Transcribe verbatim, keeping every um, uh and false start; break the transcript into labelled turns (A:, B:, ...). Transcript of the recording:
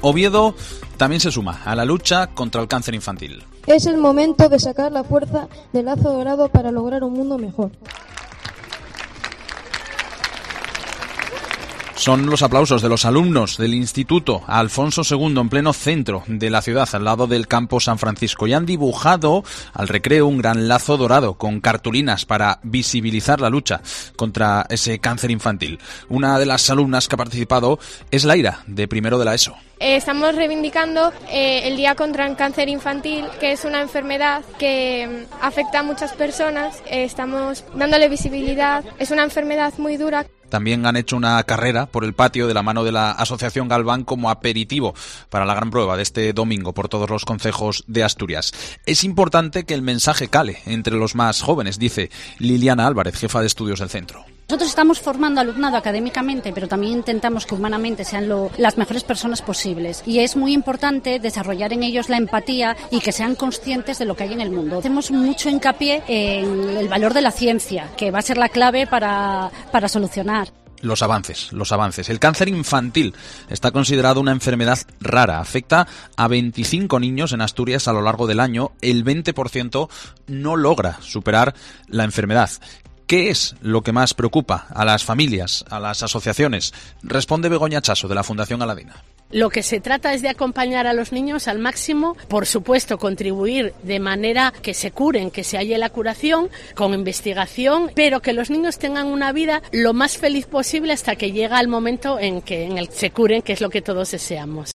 A: Oviedo también se suma a la lucha contra el cáncer infantil.
B: Es el momento de sacar la fuerza del lazo dorado para lograr un mundo mejor.
A: Son los aplausos de los alumnos del Instituto Alfonso segundo en pleno centro de la ciudad, al lado del campo San Francisco, y han dibujado al recreo un gran lazo dorado con cartulinas para visibilizar la lucha contra ese cáncer infantil. Una de las alumnas que ha participado es Laira, de primero de la ESO.
C: Estamos reivindicando eh, el Día contra el Cáncer Infantil, que es una enfermedad que afecta a muchas personas. Eh, estamos dándole visibilidad. Es una enfermedad muy dura.
A: También han hecho una carrera por el patio de la mano de la Asociación Galván como aperitivo para la gran prueba de este domingo por todos los concejos de Asturias. Es importante que el mensaje cale entre los más jóvenes, dice Liliana Álvarez, jefa de estudios del centro.
D: Nosotros estamos formando alumnado académicamente, pero también intentamos que humanamente sean lo, las mejores personas posibles. Y es muy importante desarrollar en ellos la empatía y que sean conscientes de lo que hay en el mundo. Hacemos mucho hincapié en el valor de la ciencia, que va a ser la clave para, para solucionar.
A: Los avances, los avances. El cáncer infantil está considerado una enfermedad rara. Afecta a veinticinco niños en Asturias a lo largo del año. El veinte por ciento no logra superar la enfermedad. ¿Qué es lo que más preocupa a las familias, a las asociaciones? Responde Begoña Chaso, de la Fundación Aladina.
E: Lo que se trata es de acompañar a los niños al máximo, por supuesto contribuir de manera que se curen, que se halle la curación, con investigación, pero que los niños tengan una vida lo más feliz posible hasta que llega el momento en que en el se curen, que es lo que todos deseamos.